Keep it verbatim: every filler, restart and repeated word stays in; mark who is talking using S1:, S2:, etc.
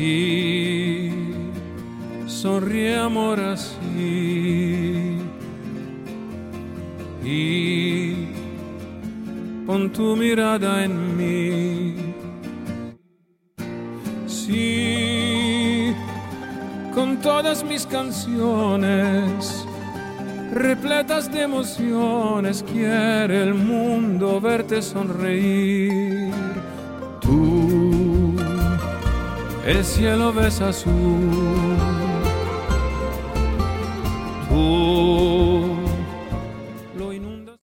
S1: Sí, sonríe amor así y pon tu mirada en mí. Sí, con todas mis canciones repletas de emociones, quiere el mundo verte sonreír. Tú, el cielo ves azul. Tú,